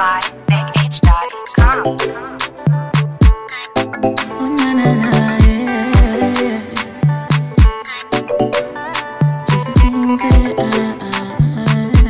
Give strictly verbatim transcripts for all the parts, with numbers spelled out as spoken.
by big h dot com. Oh, na, na, na, yeah, yeah. Just sings it, uh, uh,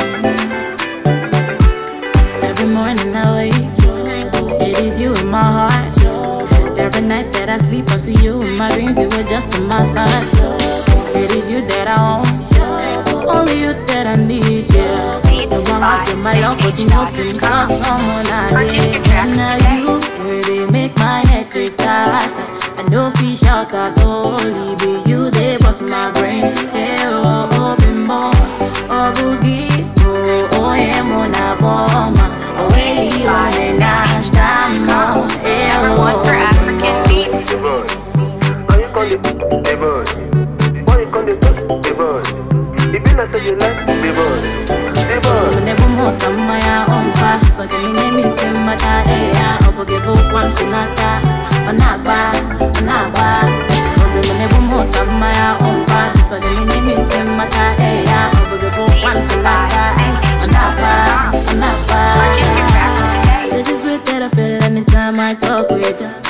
uh. Every morning I wake, it is you in my heart. Every night that I sleep, I see you in my dreams. You were just in my thoughts. It is you that I own, only you that I need, yeah. The one I give my love, but you know you saw someone I need. And now you, where they make my head they start. I know fish out that only be you, they bust my brain. Hey, oh, oh, bimbo, oh, boogie, oh, oh, yeah, mona bomba. Oh, hey, oh, and I stand more. Hey, Number one for African beats. How you call it? Hey, boy. Why you call it? Hey, boy. It be like you like the boy. Hey, boy. Whenever more time my own pass, so can you name me Simbata? Hey, I hope you book one to Nata. Anaba, Anaba. Whenever more time my own pass, so can you name me Simbata? Hey, I hope you book one to Nata. Anaba, Anaba. Purchase your tracks today. This is way that I feel anytime I talk with you.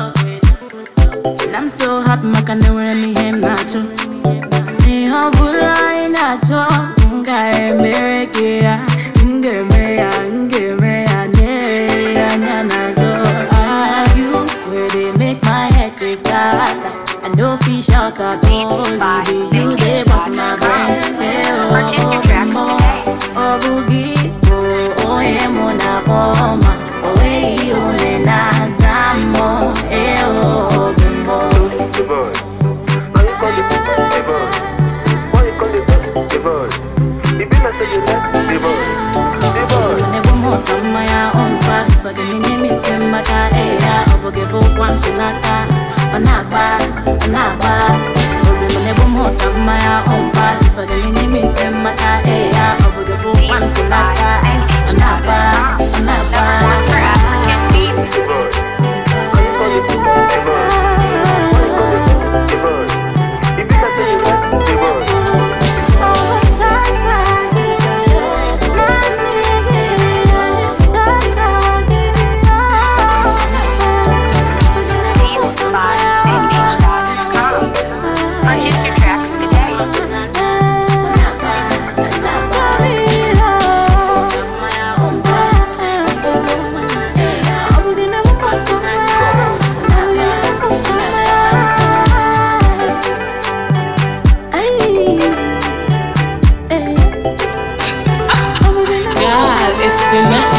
And I'm so happy, I can never me him nacho. Ni hobula inacho, nga emerekia, nge meya, nge meya, ne anya nazo. Are you where they make my head they start? I know fish out at all, be you they bust my brain. Purchase your tracks today. Oh boogie, oh oh yeah mona bomba, oh hey oh le nazamo, eh oh bimbo. Hey, boy. How you call it? Hey, boy. Why you call it? Hey, boy. It be like you like the boy. Hey, boy. Whenever more time my own pass, so can you name me Simbata? Hey, I hope you book one to Nata. Anaba, Anaba. Whenever more time my own pass, so can you name me Simbata? Hey, I hope you book one to Nata. Anaba, Number one for Anaba. African beats. Hey, boy. How you call it? Hey, boy. Why you call it? Hey, boy. It be like you like the boy. Beats by big h dot com. Purchase your tracks today. God, it's been that